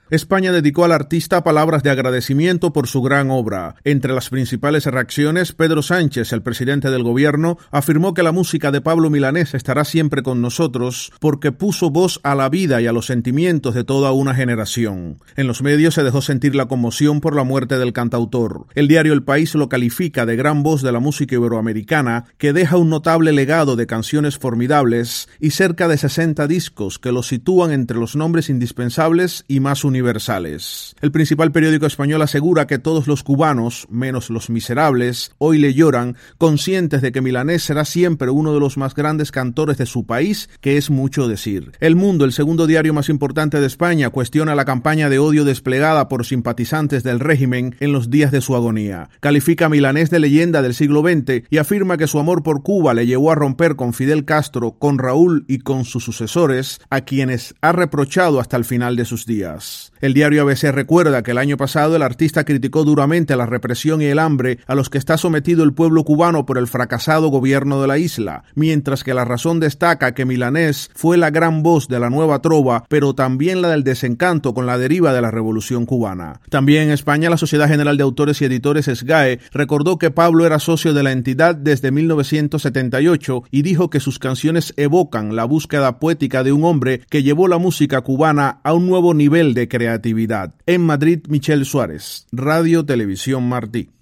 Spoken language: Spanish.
España dedicó al artista palabras de agradecimiento por su gran obra. Entre las principales reacciones, Pedro Sánchez, el presidente del gobierno, afirmó que la música de Pablo Milanés estará siempre con nosotros porque puso voz a la vida y a los sentimientos de toda una generación. En los medios se dejó sentir la conmoción por la muerte del cantautor. El diario El País lo califica de gran voz de la música iberoamericana que deja un notable legado de canciones formidables y cerca de 60 discos que lo sitúan entre los nombres indispensables y más universales. El principal periódico español asegura que todos los cubanos, menos los miserables, hoy le lloran, conscientes de que Milanés será siempre uno de los más grandes cantores de su país, que es mucho decir. El Mundo, el segundo diario más importante de España, cuestiona la campaña de odio desplegada por simpatizantes del régimen en los días de su agonía. Califica a Milanés de leyenda del siglo XX y afirma que su amor por Cuba le llevó a romper con Fidel Castro, con Raúl y con sus sucesores, a quienes ha reprochado hasta el final de sus días. El diario ABC recuerda que el año pasado el artista criticó duramente la represión y el hambre a los que está sometido el pueblo cubano por el fracasado gobierno de la isla, mientras que La Razón destaca que Milanés fue la gran voz de la nueva trova, pero también la del desencanto con la deriva de la revolución cubana. También en España, la Sociedad General de Autores y Editores SGAE recordó que Pablo era socio de la entidad desde 1978 y dijo que sus canciones evocan la búsqueda poética de un hombre que llevó la música cubana a un nuevo nivel de creatividad. En Madrid, Michel Suárez, Radio Televisión Martí.